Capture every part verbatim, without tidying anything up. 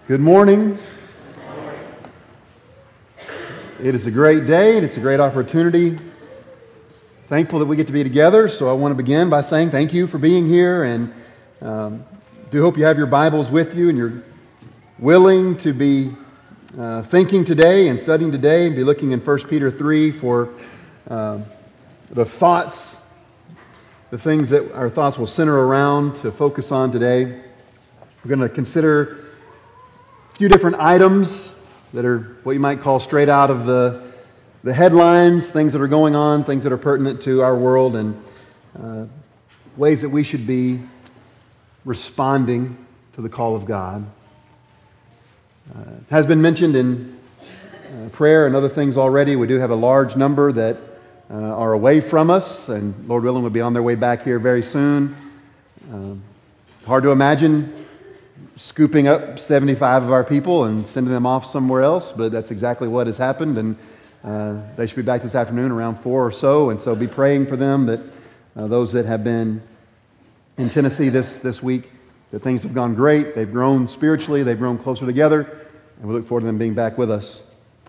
Good morning. It is a great day and it's a great opportunity. Thankful that we get to be together, so I want to begin by saying thank you for being here, and um, do hope you have your Bibles with you and you're willing to be uh, thinking today and studying today and be looking in First Peter three for uh, the thoughts, the things that our thoughts will center around to focus on today. We're going to consider a few different items that are what you might call straight out of the, the headlines, things that are going on, things that are pertinent to our world, and uh, ways that we should be responding to the call of God. Uh, it has been mentioned in uh, prayer and other things already. We do have a large number that uh, are away from us, and Lord willing will be on their way back here very soon. Uh, hard to imagine scooping up seventy-five of our people and sending them off somewhere else, but that's exactly what has happened, and uh, they should be back this afternoon around four or so, and so be praying for them, that uh, those that have been in Tennessee this, this week, that things have gone great, they've grown spiritually, they've grown closer together, and we look forward to them being back with us.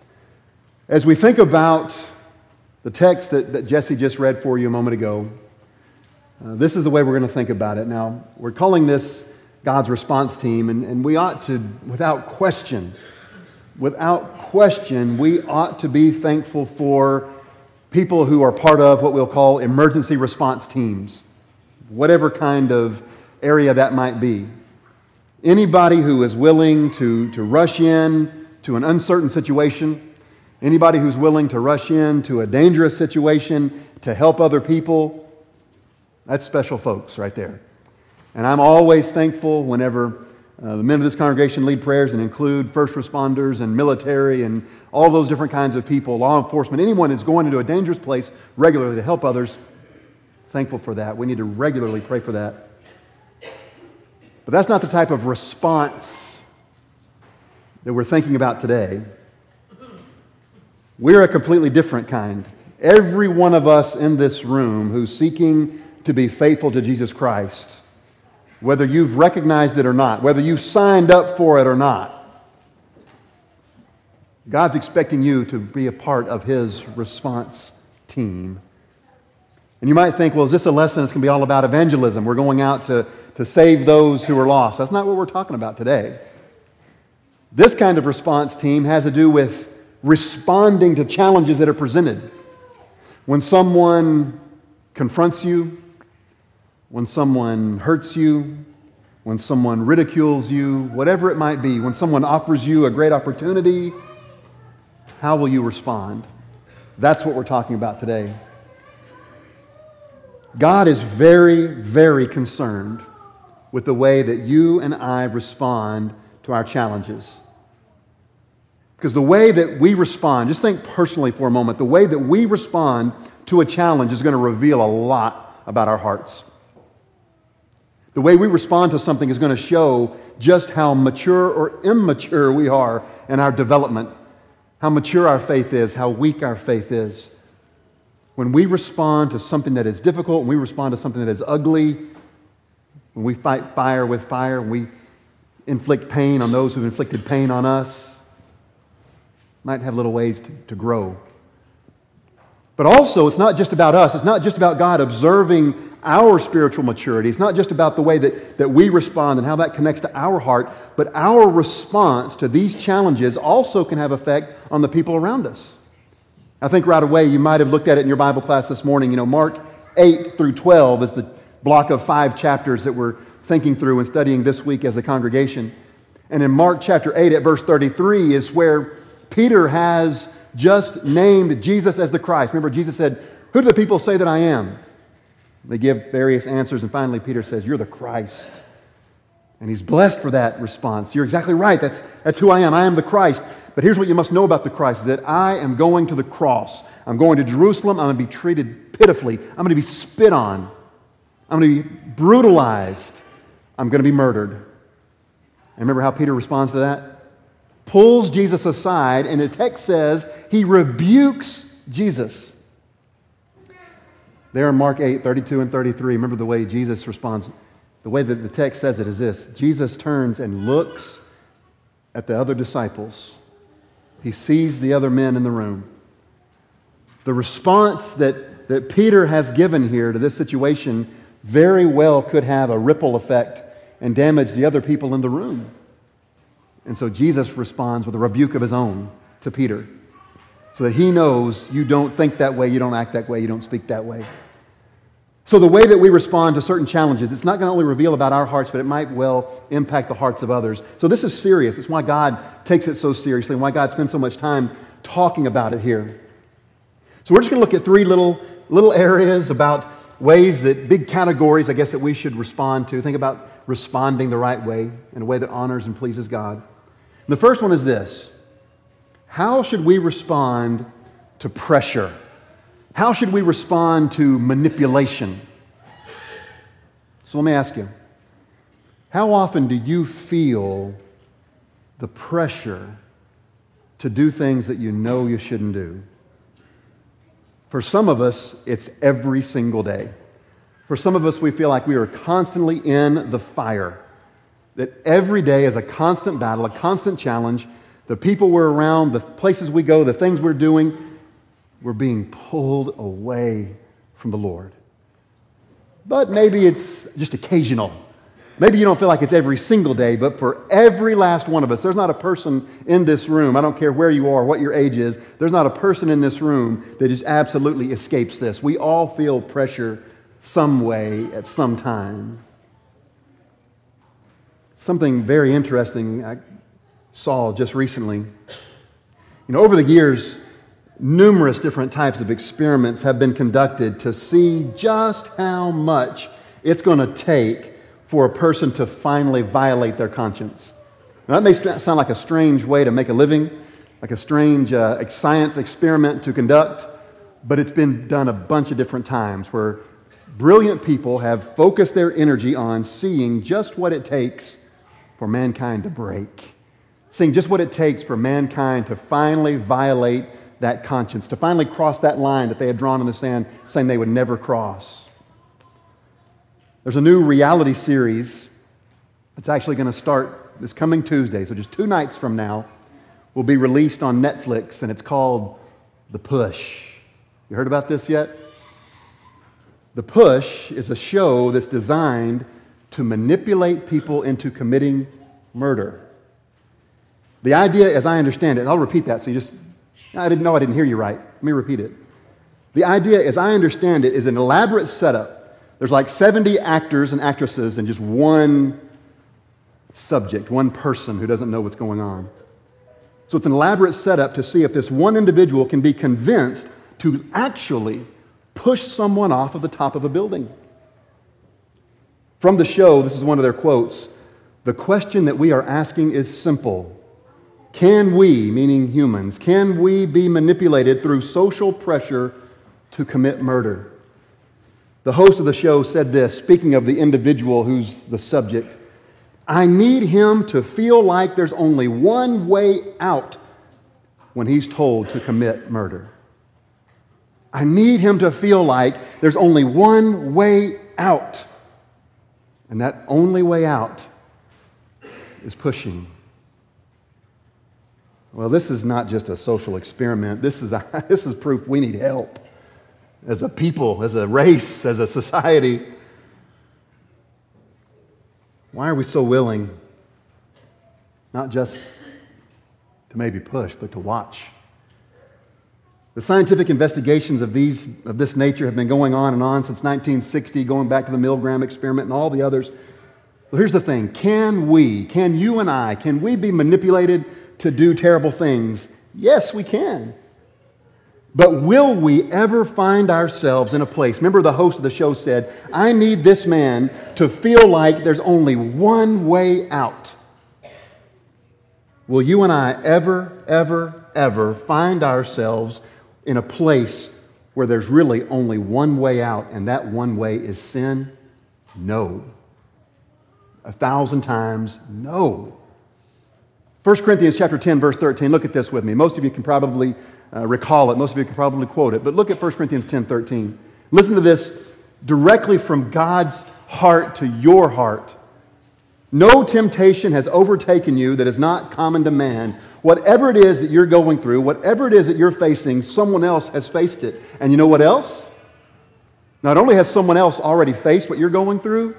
As we think about the text that, that Jesse just read for you a moment ago, uh, this is the way we're going to think about it. Now, we're calling this God's response team, and, and we ought to, without question, without question, we ought to be thankful for people who are part of what we'll call emergency response teams, whatever kind of area that might be. Anybody who is willing to, to rush in to an uncertain situation, anybody who's willing to rush in to a dangerous situation to help other people, that's special folks right there. And I'm always thankful whenever uh, the men of this congregation lead prayers and include first responders and military and all those different kinds of people, law enforcement, anyone who's going into a dangerous place regularly to help others. Thankful for that. We need to regularly pray for that. But that's not the type of response that we're thinking about today. We're a completely different kind. Every one of us in this room who's seeking to be faithful to Jesus Christ, whether you've recognized it or not, whether you signed up for it or not, God's expecting you to be a part of His response team. And you might think, well, is this a lesson that's going to be all about evangelism? We're going out to, to save those who are lost. That's not what we're talking about today. This kind of response team has to do with responding to challenges that are presented. When someone confronts you, when someone hurts you, when someone ridicules you, whatever it might be, when someone offers you a great opportunity, how will you respond? That's what we're talking about today. God is very, very concerned with the way that you and I respond to our challenges. Because the way that we respond, just think personally for a moment, the way that we respond to a challenge is going to reveal a lot about our hearts. The way we respond to something is going to show just how mature or immature we are in our development, how mature our faith is, how weak our faith is. When we respond to something that is difficult, when we respond to something that is ugly, when we fight fire with fire, when we inflict pain on those who've inflicted pain on us, might have little ways to, to grow. But also, it's not just about us. It's not just about God observing our spiritual maturity. It's not just about the way that, that we respond and how that connects to our heart, but our response to these challenges also can have effect on the people around us. I think right away you might have looked at it in your Bible class this morning. You know, Mark eight through twelve is the block of five chapters that we're thinking through and studying this week as a congregation. And in Mark chapter eight at verse thirty-three is where Peter has just named Jesus as the Christ. Remember, Jesus said, "Who do the people say that I am?" They give various answers, and finally Peter says, "You're the Christ." And he's blessed for that response. You're exactly right. That's, that's who I am. I am the Christ. But here's what you must know about the Christ, is that I am going to the cross. I'm going to Jerusalem. I'm going to be treated pitifully. I'm going to be spit on. I'm going to be brutalized. I'm going to be murdered. And remember how Peter responds to that? Pulls Jesus aside, and the text says he rebukes Jesus. There in Mark eight, thirty-two and thirty-three, remember the way Jesus responds. The way that the text says it is this. Jesus turns and looks at the other disciples. He sees the other men in the room. The response that, that Peter has given here to this situation very well could have a ripple effect and damage the other people in the room. And so Jesus responds with a rebuke of his own to Peter, so that he knows you don't think that way, you don't act that way, you don't speak that way. So the way that we respond to certain challenges, it's not going to only reveal about our hearts, but it might well impact the hearts of others. So this is serious. It's why God takes it so seriously and why God spends so much time talking about it here. So we're just going to look at three little, little areas about ways that, big categories, I guess, that we should respond to. Think about responding the right way, in a way that honors and pleases God. And the first one is this: how should we respond to pressure? How should we respond to manipulation? So let me ask you, how often do you feel the pressure to do things that you know you shouldn't do? For some of us, it's every single day. For some of us, we feel like we are constantly in the fire. That every day is a constant battle, a constant challenge. The people we're around, the places we go, the things we're doing, we're being pulled away from the Lord. But maybe it's just occasional. Maybe you don't feel like it's every single day, but for every last one of us, there's not a person in this room, I don't care where you are, what your age is, there's not a person in this room that just absolutely escapes this. We all feel pressure some way at some time. Something very interesting I saw just recently. You know, over the years, numerous different types of experiments have been conducted to see just how much it's going to take for a person to finally violate their conscience. Now, that may sound like a strange way to make a living, like a strange uh, science experiment to conduct, but it's been done a bunch of different times where brilliant people have focused their energy on seeing just what it takes for mankind to break, seeing just what it takes for mankind to finally violate that conscience, to finally cross that line that they had drawn in the sand, saying they would never cross. There's a new reality series that's actually going to start this coming Tuesday, so just two nights from now, will be released on Netflix, and it's called The Push. You heard about this yet? The Push is a show that's designed to manipulate people into committing murder. The idea, as I understand it, and I'll repeat that so you just I didn't know I didn't hear you right. Let me repeat it. The idea, as I understand it, is an elaborate setup. There's like seventy actors and actresses and just one subject, one person who doesn't know what's going on. So it's an elaborate setup to see if this one individual can be convinced to actually push someone off of the top of a building. From the show, this is one of their quotes: "The question that we are asking is simple. Can we, meaning humans, can we be manipulated through social pressure to commit murder?" The host of the show said this, speaking of the individual who's the subject: "I need him to feel like there's only one way out when he's told to commit murder. I need him to feel like there's only one way out. And that only way out is pushing." Well, this is not just a social experiment. This is, a, this is proof we need help as a people, as a race, as a society. Why are we so willing not just to maybe push, but to watch? The scientific investigations of these of this nature have been going on and on since nineteen sixty, going back to the Milgram experiment and all the others. Well, here's the thing. Can we, can you and I, can we be manipulated to do terrible things? Yes, we can. But will we ever find ourselves in a place? Remember, the host of the show said, "I need this man to feel like there's only one way out." Will you and I ever, ever, ever find ourselves in a place where there's really only one way out, and that one way is sin? No. A thousand times no. First Corinthians chapter ten, verse thirteen. Look at this with me. Most of you can probably uh, recall it. Most of you can probably quote it. But look at First Corinthians ten, thirteen. Listen to this directly from God's heart to your heart. No temptation has overtaken you that is not common to man. Whatever it is that you're going through, whatever it is that you're facing, someone else has faced it. And you know what else? Not only has someone else already faced what you're going through,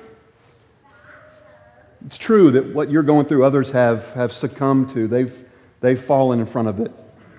it's true that what you're going through, others have, have succumbed to. They've, they've fallen in front of it.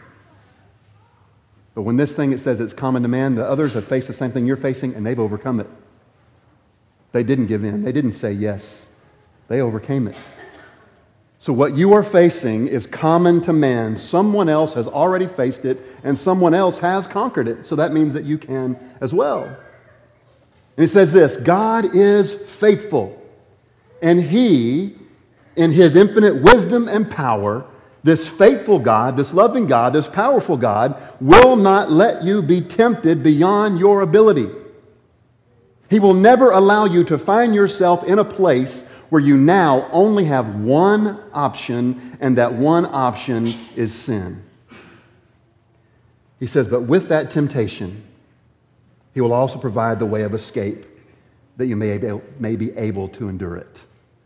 But when this thing, it says it's common to man, the others have faced the same thing you're facing, and they've overcome it. They didn't give in. They didn't say yes. They overcame it. So what you are facing is common to man. Someone else has already faced it, and someone else has conquered it. So that means that you can as well. And it says this, God is faithful, and He, in His infinite wisdom and power, this faithful God, this loving God, this powerful God, will not let you be tempted beyond your ability. He will never allow you to find yourself in a place where you now only have one option, and that one option is sin. He says, but with that temptation, He will also provide the way of escape that you may be, may be able to endure it.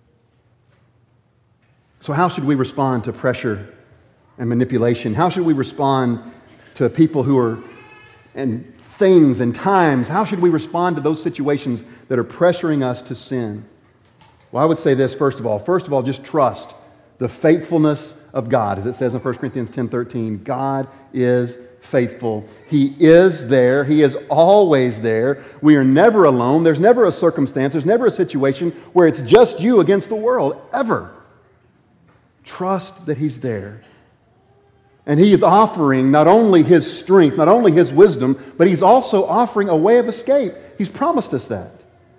So how should we respond to pressure and manipulation? How should we respond to people who are, and things and times, how should we respond to those situations that are pressuring us to sin? Well, I would say this, first of all. First of all, just trust the faithfulness of God. As it says in First Corinthians ten thirteen, God is faithful. He is there. He is always there. We are never alone. There's never a circumstance. There's never a situation where it's just you against the world, ever. Trust that He's there. And He is offering not only His strength, not only His wisdom, but He's also offering a way of escape. He's promised us that.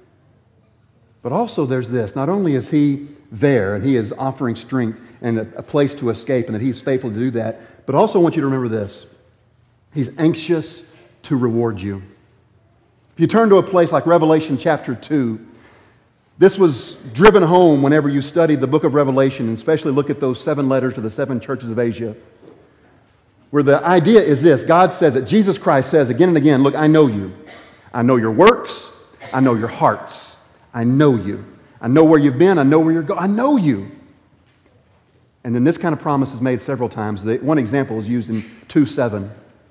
But also there's this. Not only is He there and He is offering strength and a, a place to escape and that He's faithful to do that, but also I want you to remember this. He's anxious to reward you. If you turn to a place like Revelation chapter two, this was driven home whenever you studied the book of Revelation, and especially look at those seven letters to the seven churches of Asia, where the idea is this. God says it. Jesus Christ says again and again, look, I know you. I know your works. I know your hearts. I know you. I know where you've been. I know where you're going. I know you. And then this kind of promise is made several times. The, one example is used in two seven.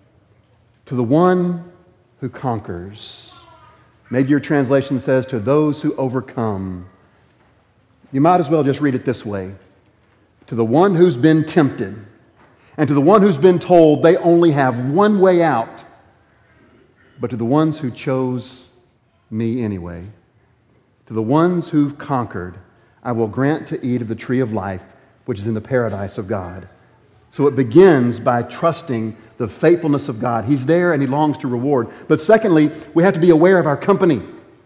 To the one who conquers. Maybe your translation says, to those who overcome. You might as well just read it this way. To the one who's been tempted, and to the one who's been told they only have one way out, but to the ones who chose me anyway, to the ones who've conquered, I will grant to eat of the tree of life, which is in the paradise of God. So it begins by trusting the faithfulness of God. He's there and He longs to reward. But secondly, we have to be aware of our company,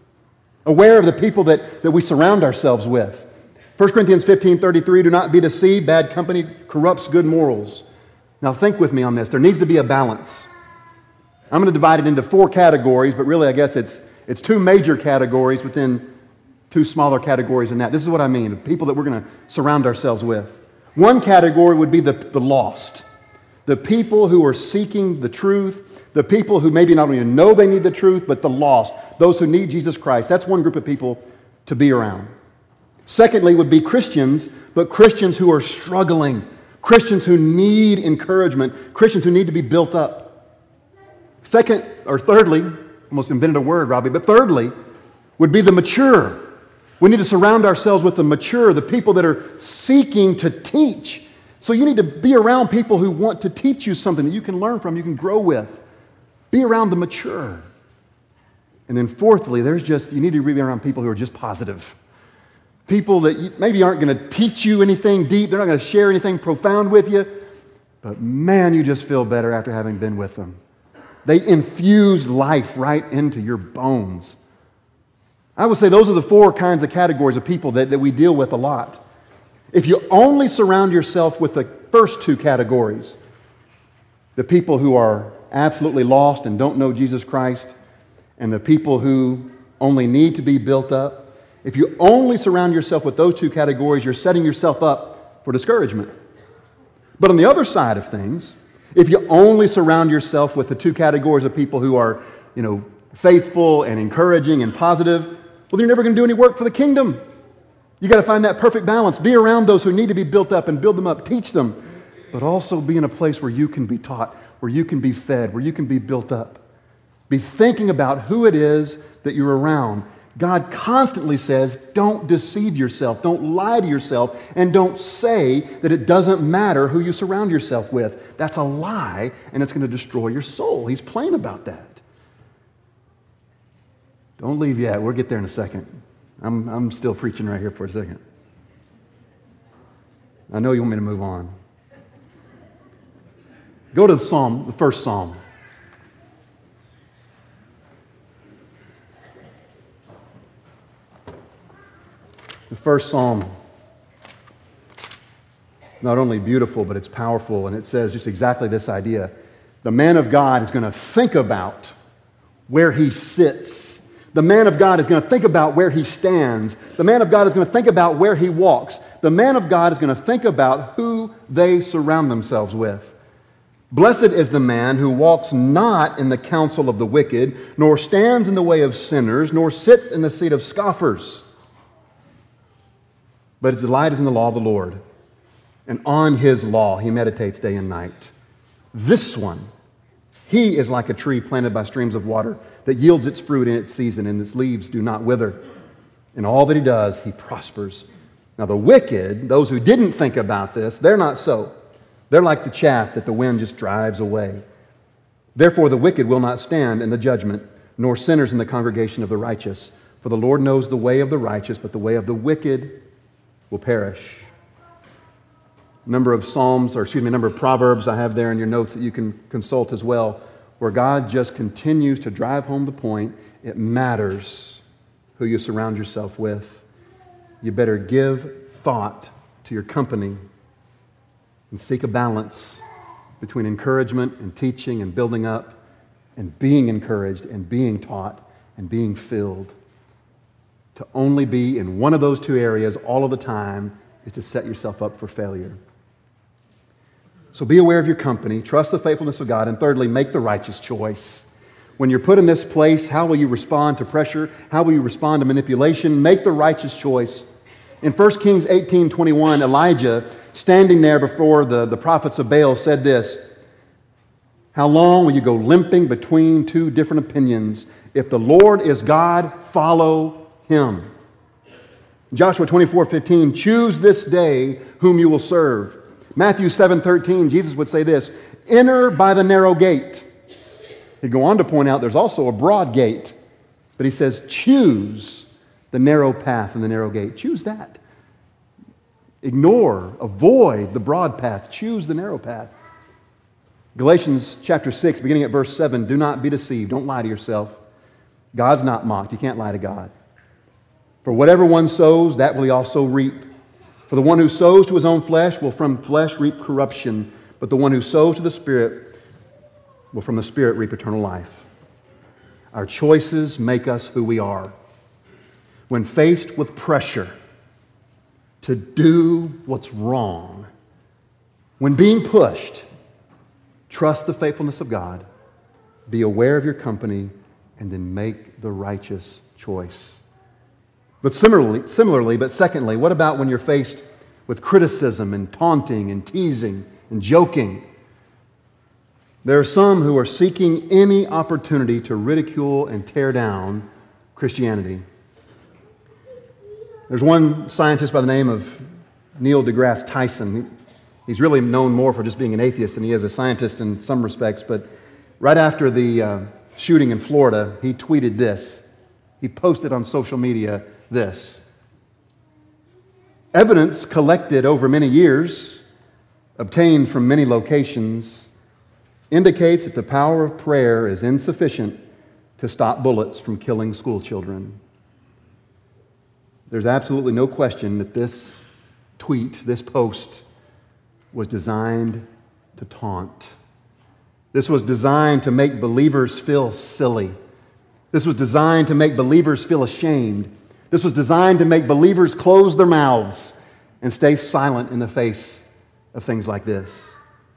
aware of the people that, that we surround ourselves with. First Corinthians fifteen thirty-three, do not be deceived, bad company corrupts good morals. Now think with me on this. There needs to be a balance. I'm going to divide it into four categories, but really I guess it's, it's two major categories within two smaller categories in that. This is what I mean, the people that we're going to surround ourselves with. One category would be the, the lost, the people who are seeking the truth, the people who maybe not even know they need the truth, but the lost, those who need Jesus Christ. That's one group of people to be around. Secondly would be Christians, but Christians who are struggling, Christians who need encouragement, Christians who need to be built up. Second, or thirdly, almost invented a word, Robbie, but thirdly would be the mature. We need to surround ourselves with the mature, the people that are seeking to teach. So you need to be around people who want to teach you something that you can learn from, you can grow with. Be around the mature. And then fourthly, there's just, you need to be around people who are just positive. People that maybe aren't going to teach you anything deep, they're not going to share anything profound with you, but man, you just feel better after having been with them. They infuse life right into your bones. I would say those are the four kinds of categories of people that, that we deal with a lot. If you only surround yourself with the first two categories, the people who are absolutely lost and don't know Jesus Christ, and the people who only need to be built up, if you only surround yourself with those two categories, you're setting yourself up for discouragement. But on the other side of things, if you only surround yourself with the two categories of people who are, you know, faithful and encouraging and positive, well, you're never going to do any work for the kingdom. You got to find that perfect balance. Be around those who need to be built up and build them up. Teach them. But also be in a place where you can be taught, where you can be fed, where you can be built up. Be thinking about who it is that you're around. God constantly says, don't deceive yourself, don't lie to yourself, and don't say that it doesn't matter who you surround yourself with. That's a lie, and it's going to destroy your soul. He's plain about that. Don't leave yet. We'll get there in a second. I'm, I'm still preaching right here for a second. I know you want me to move on. Go to the Psalm, the first Psalm. The first Psalm, not only beautiful, but it's powerful, and it says just exactly this idea. The man of God is going to think about where he sits. The man of God is going to think about where he stands. The man of God is going to think about where he walks. The man of God is going to think about who they surround themselves with. Blessed is the man who walks not in the counsel of the wicked, nor stands in the way of sinners, nor sits in the seat of scoffers. But his delight is in the law of the Lord, and on his law he meditates day and night. This one, he is like a tree planted by streams of water that yields its fruit in its season, and its leaves do not wither. In all that he does, he prospers. Now the wicked, those who didn't think about this, they're not so. They're like the chaff that the wind just drives away. Therefore the wicked will not stand in the judgment, nor sinners in the congregation of the righteous. For the Lord knows the way of the righteous, but the way of the wicked will perish. Number of Psalms, or excuse me, number of Proverbs I have there in your notes that you can consult as well, where God just continues to drive home the point. It matters who you surround yourself with. You better give thought to your company and seek a balance between encouragement and teaching and building up and being encouraged and being taught and being filled. To only be in one of those two areas all of the time is to set yourself up for failure. So be aware of your company, trust the faithfulness of God, and thirdly, make the righteous choice. When you're put in this place, how will you respond to pressure? How will you respond to manipulation? Make the righteous choice. In First Kings eighteen twenty-one, Elijah, standing there before the, the prophets of Baal, said this, "How long will you go limping between two different opinions? If the Lord is God, follow Him." Joshua twenty-four fifteen, "Choose this day whom you will serve." Matthew seven thirteen, Jesus would say this, "Enter by the narrow gate." He'd go on to point out there's also a broad gate. But he says, choose the narrow path and the narrow gate. Choose that. Ignore, avoid the broad path. Choose the narrow path. Galatians chapter six, beginning at verse seven, "Do not be deceived." Don't lie to yourself. God's not mocked. You can't lie to God. "For whatever one sows, that will he also reap. For the one who sows to his own flesh will from flesh reap corruption, but the one who sows to the Spirit will from the Spirit reap eternal life." Our choices make us who we are. When faced with pressure to do what's wrong, when being pushed, trust the faithfulness of God, be aware of your company, and then make the righteous choice. But similarly, similarly, but secondly, what about when you're faced with criticism and taunting and teasing and joking? There are some who are seeking any opportunity to ridicule and tear down Christianity. There's one scientist by the name of Neil deGrasse Tyson. He's really known more for just being an atheist than he is a scientist in some respects, but right after the uh, shooting in Florida, he tweeted this. He posted on social media this: "Evidence collected over many years, obtained from many locations, indicates that the power of prayer is insufficient to stop bullets from killing school children." There's absolutely no question that this tweet, this post, was designed to taunt. This was designed to make believers feel silly. This was designed to make believers feel ashamed. This was designed to make believers close their mouths and stay silent in the face of things like this.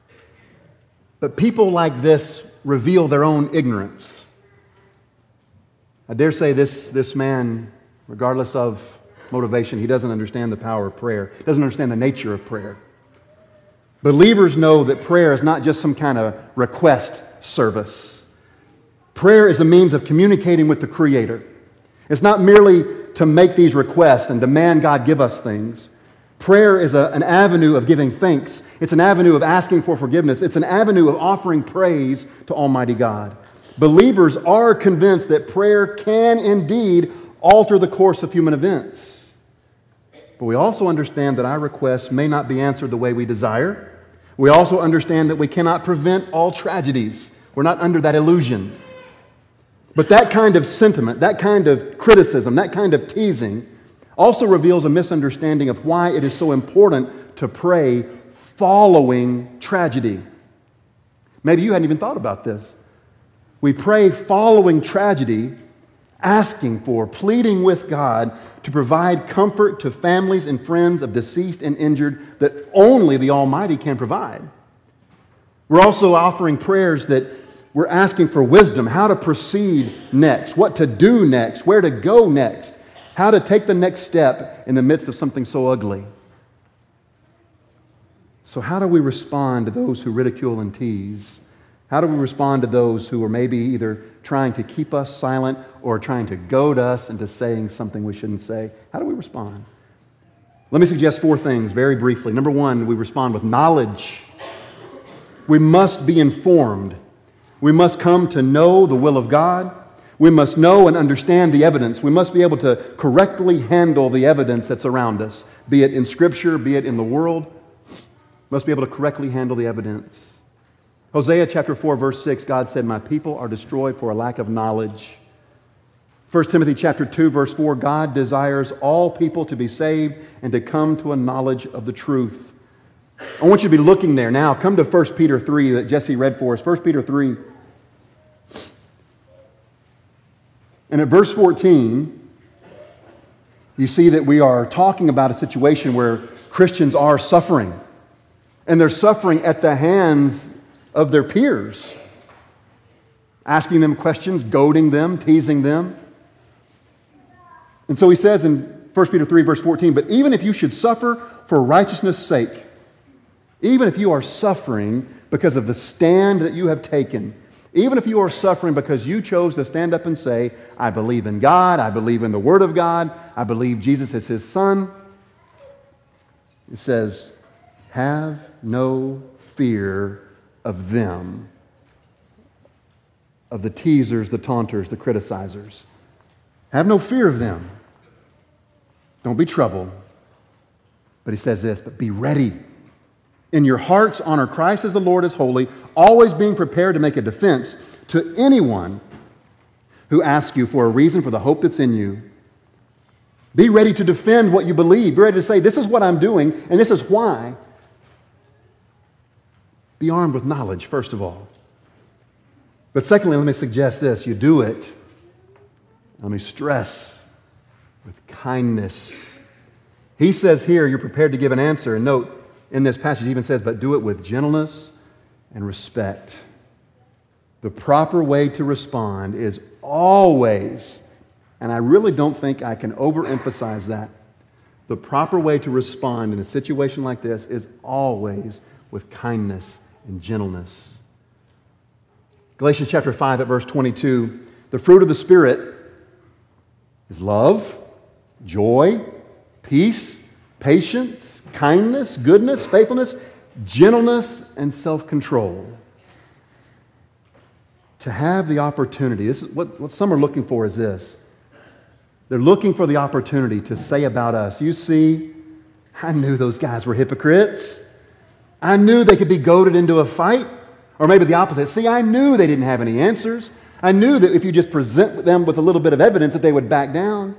But people like this reveal their own ignorance. I dare say this, this man, regardless of motivation. He doesn't understand the power of prayer, doesn't understand the nature of prayer. Believers know that prayer is not just some kind of request service. Prayer is a means of communicating with the Creator. It's not merely to make these requests and demand God give us things. Prayer is a, an avenue of giving thanks. It's an avenue of asking for forgiveness. It's an avenue of offering praise to Almighty God. Believers are convinced that prayer can indeed alter the course of human events. But we also understand that our requests may not be answered the way we desire. We also understand that we cannot prevent all tragedies. We're not under that illusion. But that kind of sentiment, that kind of criticism, that kind of teasing also reveals a misunderstanding of why it is so important to pray following tragedy. Maybe you hadn't even thought about this. We pray following tragedy, asking for, pleading with God to provide comfort to families and friends of deceased and injured that only the Almighty can provide. We're also offering prayers that we're asking for wisdom, how to proceed next, what to do next, where to go next, how to take the next step in the midst of something so ugly. So how do we respond to those who ridicule and tease? How do we respond to those who are maybe either trying to keep us silent or trying to goad us into saying something we shouldn't say? How do we respond? Let me suggest four things very briefly. Number one, we respond with knowledge. We must be informed. We must come to know the will of God. We must know and understand the evidence. We must be able to correctly handle the evidence that's around us, be it in Scripture, be it in the world. We must be able to correctly handle the evidence. Hosea chapter four, verse six, God said, "My people are destroyed for a lack of knowledge." First Timothy chapter two, verse four, God desires all people to be saved and to come to a knowledge of the truth. I want you to be looking there now. Come to First Peter three that Jesse read for us. First Peter three. And at verse fourteen, you see that we are talking about a situation where Christians are suffering. And they're suffering at the hands of their peers, asking them questions, goading them, teasing them. And so he says in First Peter three, verse fourteen, "But even if you should suffer for righteousness' sake," even if you are suffering because of the stand that you have taken, even if you are suffering because you chose to stand up and say, "I believe in God, I believe in the Word of God, I believe Jesus is His Son," it says, "Have no fear of them," of the teasers, the taunters, the criticizers. Have no fear of them. Don't be troubled. But he says this, "But be ready. In your hearts, honor Christ as the Lord is holy, always being prepared to make a defense to anyone who asks you for a reason for the hope that's in you." Be ready to defend what you believe. Be ready to say, "This is what I'm doing, and this is why." Be armed with knowledge, first of all. But secondly, let me suggest this. You do it, let me stress, with kindness. He says here, you're prepared to give an answer. And note, in this passage, he even says, "But do it with gentleness and respect." The proper way to respond is always, and I really don't think I can overemphasize that, the proper way to respond in a situation like this is always with kindness and gentleness. Galatians chapter five at verse twenty-two, "The fruit of the Spirit is love, joy, peace, patience, kindness, goodness, faithfulness, gentleness, and self-control." To have the opportunity, this is what, what some are looking for is this. They're looking for the opportunity to say about us, "You see, I knew those guys were hypocrites. I knew they could be goaded into a fight." Or maybe the opposite. "See, I knew they didn't have any answers. I knew that if you just present them with a little bit of evidence that they would back down."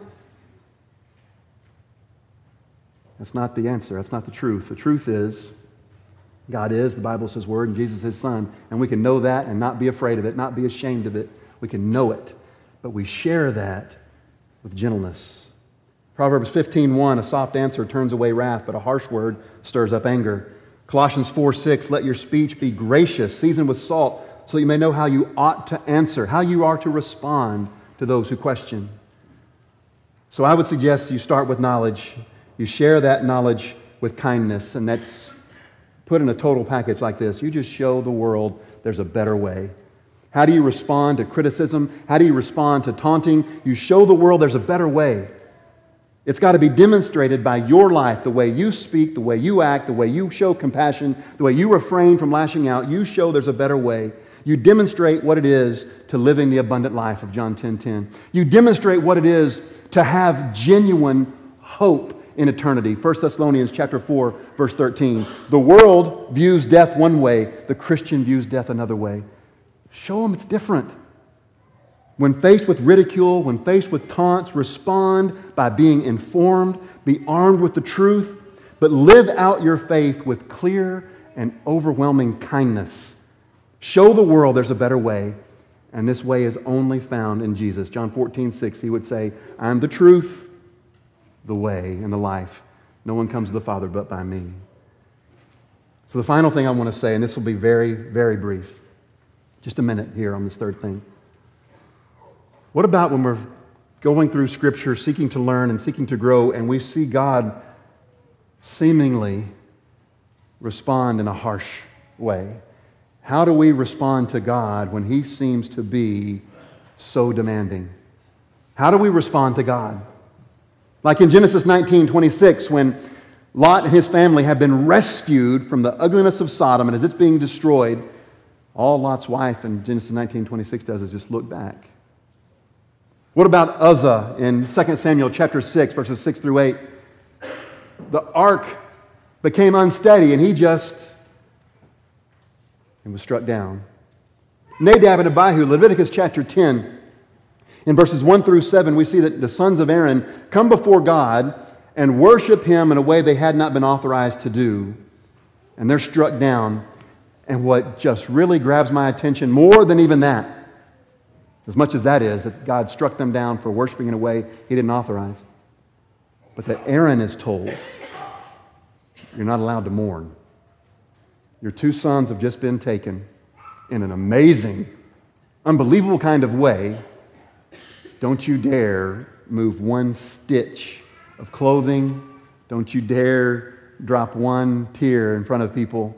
That's not the answer. That's not the truth. The truth is, God is, the Bible says, Word, and Jesus is His Son. And we can know that and not be afraid of it, not be ashamed of it. We can know it. But we share that with gentleness. Proverbs fifteen one, "A soft answer turns away wrath, but a harsh word stirs up anger." Colossians four six, "Let your speech be gracious, seasoned with salt, so that you may know how you ought to answer," how you are to respond to those who question. So I would suggest you start with knowledge. You share that knowledge with kindness, and that's put in a total package like this. You just show the world there's a better way. How do you respond to criticism? How do you respond to taunting? You show the world there's a better way. It's got to be demonstrated by your life, the way you speak, the way you act, the way you show compassion, the way you refrain from lashing out. You show there's a better way. You demonstrate what it is to living the abundant life of John ten ten. You demonstrate what it is to have genuine hope in eternity. First Thessalonians chapter four, verse thirteen. The world views death one way. The Christian views death another way. Show them it's different. When faced with ridicule, when faced with taunts, respond by being informed, be armed with the truth, but live out your faith with clear and overwhelming kindness. Show the world there's a better way, and this way is only found in Jesus. John fourteen six, he would say, I am the truth, the way, and the life. No one comes to the Father but by me. So the final thing I want to say, and this will be very, very brief. Just a minute here on this third thing. What about when we're going through Scripture, seeking to learn and seeking to grow, and we see God seemingly respond in a harsh way? How do we respond to God when He seems to be so demanding? How do we respond to God? Like in Genesis nineteen twenty-six, when Lot and his family have been rescued from the ugliness of Sodom, and as it's being destroyed, all Lot's wife in Genesis nineteen twenty-six does is just look back. What about Uzzah in Second Samuel chapter six, verses six through eight? The ark became unsteady, and he just and was struck down. Nadab and Abihu, Leviticus chapter ten. In verses one through seven, we see that the sons of Aaron come before God and worship Him in a way they had not been authorized to do. And they're struck down. And what just really grabs my attention more than even that, as much as that is, that God struck them down for worshiping in a way He didn't authorize, but that Aaron is told, you're not allowed to mourn. Your two sons have just been taken in an amazing, unbelievable kind of way. Don't you dare move one stitch of clothing. Don't you dare drop one tear in front of people.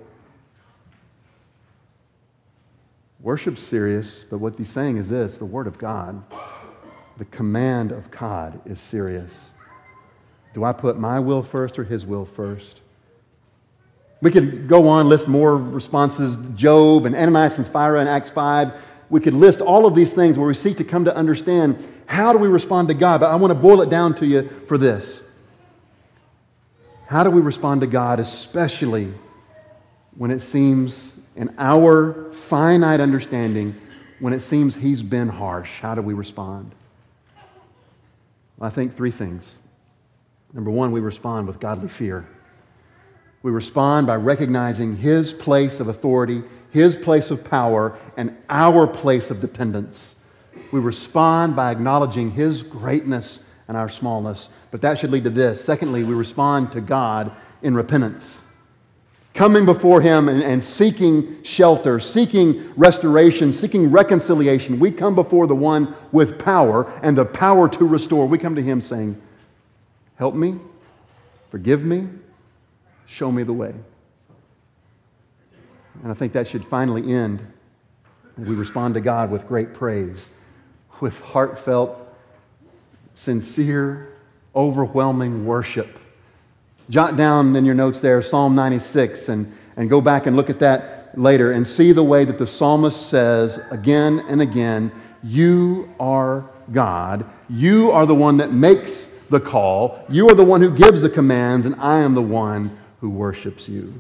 Worship's serious, but what he's saying is this: the Word of God, the command of God is serious. Do I put my will first or His will first? We could go on, list more responses, Job and Ananias and Sapphira in Acts five. We could list all of these things where we seek to come to understand how do we respond to God. But I want to boil it down to you for this. How do we respond to God, especially when it seems, in our finite understanding, when it seems He's been harsh? How do we respond? Well, I think three things. Number one, we respond with godly fear. We respond by recognizing His place of authority, His place of power, and our place of dependence. We respond by acknowledging His greatness and our smallness. But that should lead to this. Secondly, we respond to God in repentance. Coming before Him and, and seeking shelter, seeking restoration, seeking reconciliation. We come before the one with power and the power to restore. We come to Him saying, help me, forgive me, show me the way. And I think that should finally end. We respond to God with great praise, with heartfelt, sincere, overwhelming worship. Jot down in your notes there Psalm ninety-six and, and go back and look at that later and see the way that the psalmist says again and again, you are God. You are the one that makes the call. You are the one who gives the commands, and I am the one who worships you.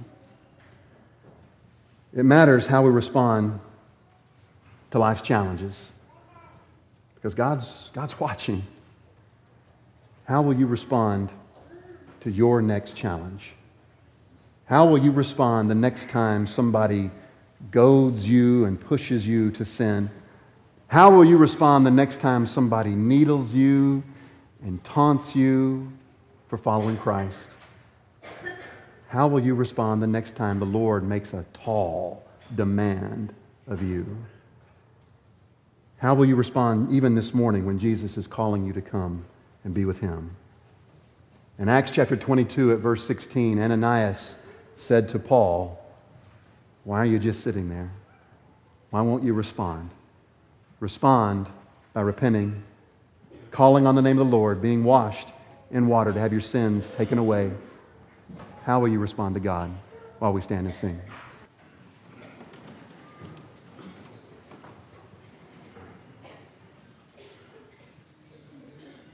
It matters how we respond to life's challenges because God's, God's watching. How will you respond to your next challenge? How will you respond the next time somebody goads you and pushes you to sin? How will you respond the next time somebody needles you and taunts you for following Christ? How will you respond the next time the Lord makes a tall demand of you? How will you respond even this morning when Jesus is calling you to come and be with Him. In Acts chapter twenty-two at verse sixteen, Ananias said to Paul, "Why are you just sitting there? Why won't you respond? Respond by repenting, calling on the name of the Lord, being washed in water to have your sins taken away." How will you respond to God while we stand and sing?